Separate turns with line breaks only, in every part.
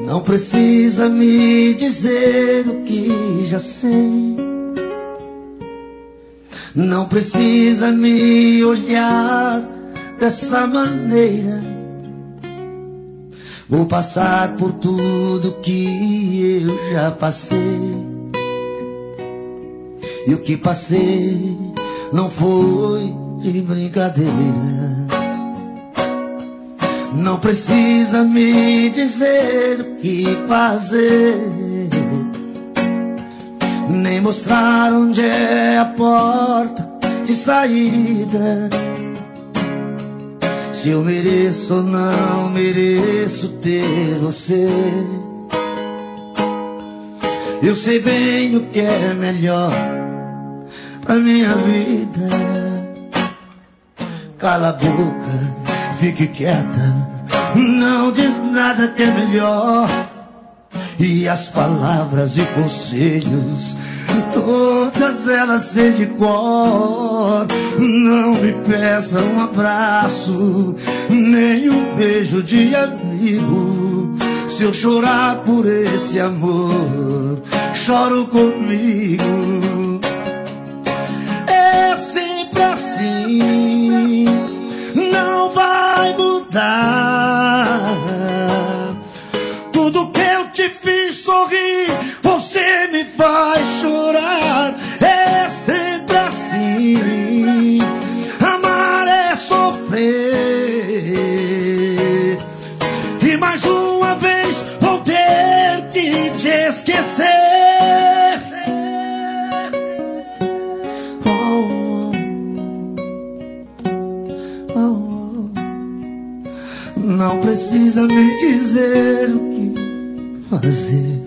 Não precisa me dizer o que já sei. Não precisa me olhar dessa maneira. Vou passar por tudo que eu já passei. E o que passei não foi de brincadeira. Não precisa me dizer o que fazer, nem mostrar onde é a porta de saída. Se eu mereço ou não mereço ter você. Eu sei bem o que é melhor pra minha vida. Cala a boca, fique quieta, não diz nada que é melhor. E as palavras e conselhos, todas elas sei de cor. Não me peça um abraço, nem um beijo de amigo. Se eu chorar por esse amor, choro comigo. É sempre assim, não vai mudar. Tudo que eu te fiz sorrir, você me faz chorar. É sempre assim, amar é sofrer. E mais uma vez vou ter que te esquecer. Não precisa me dizer o que fazer,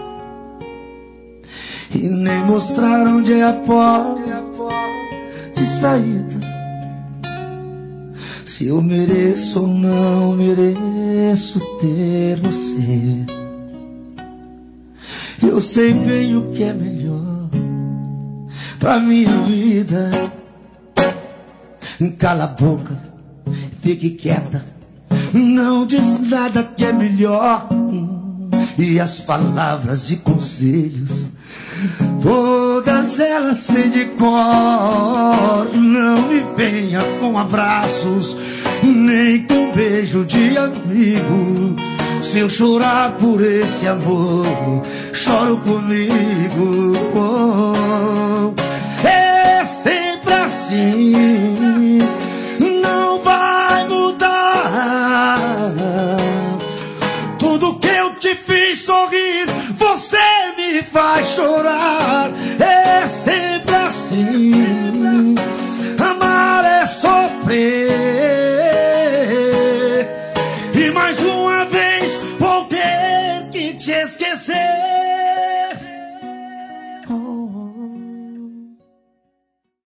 e nem mostrar onde é a porta de saída. Se eu mereço ou não mereço ter você. Eu sei bem o que é melhor pra minha vida. Cala a boca, fique quieta, não diz nada que é melhor. E as palavras e conselhos, todas elas sei de cor. Não me venha com abraços, nem com beijo de amigo. Se eu chorar por esse amor, choro comigo. É sempre assim, não vai mudar. Tudo que eu te fiz sorrir, você me faz chorar. É sempre assim, amar é sofrer. E mais uma vez vou ter que te esquecer.